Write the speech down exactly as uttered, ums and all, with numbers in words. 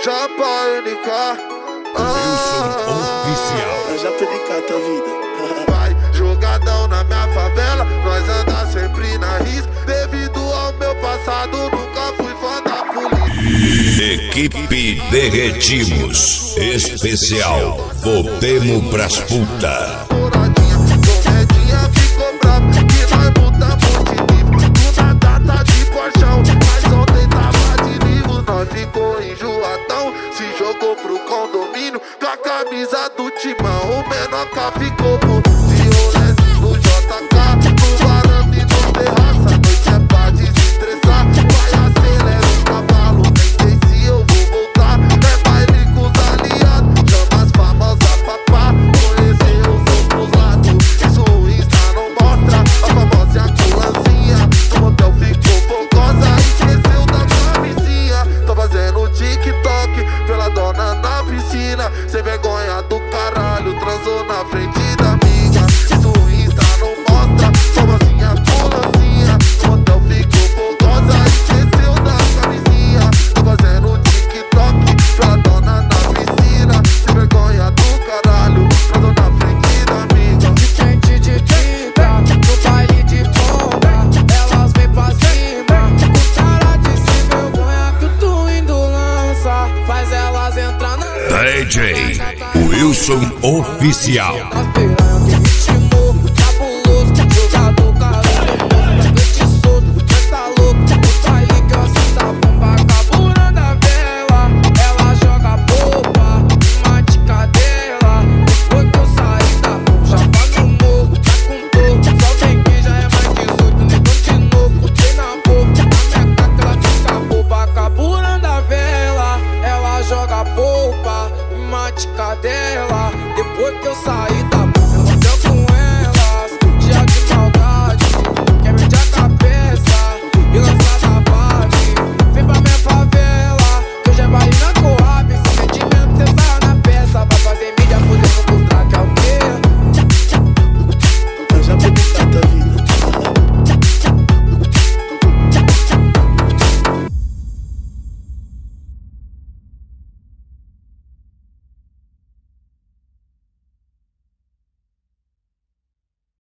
Japa N K. Wilson Oficial. É Japa N K, tua vida. Vai, jogadão na minha favela, nós anda sempre na risca. Devido ao meu passado, nunca fui fã da polícia. Equipe Derretimos Especial. Voltemos pras puta. Douradinha, comedinha, ficou bravo, que nós botamos de nível. Tudo data de porchão, mas ontem tava de nível. Nós ficou enjoadão, se jogou pro condomínio com a camisa do timão. O Menoca ficou por violência no J K, no varanda e no terraça. Noite é pra desestressar, vai acelera o cavalo, nem sei se eu vou voltar. É baile com os aliados, chama as famosas papá, conhecer os outros lados. Isso o Insta não mostra, a famosa ambulância. No motel ficou fogosa e esqueceu da camisinha. Tô fazendo TikTok pela dona na piscina, sem vergonha do caralho, transou na frente da amiga. Isso o Insta não mostra, famosinha ambulância. No motel ficou fogosa e esqueceu da camisinha. Tô fazendo TikTok pela dona na piscina, sem vergonha do caralho, transou na frente da amiga. De frente de tinta, no baile de bomba, elas vêm pra cima, com cara de sem vergonha que o Twin lança, faz elas entrar na D J Wilson Oficial. Nós piranha que ritmou, cabuloso, jogador caralho, moço, tapete solto, cê tá louco, o baile que eu sinto a bomba, carburando a vela, ela joga polpa, mate cadela, depois que eu saí da rua, já paga o morro, tá com dor, só vem que já é mais dezoito, negão de novo, tem na boca, na minha caca ela fica boba, carburando a vela, ela joga polpa, mate cadela, depois que eu saí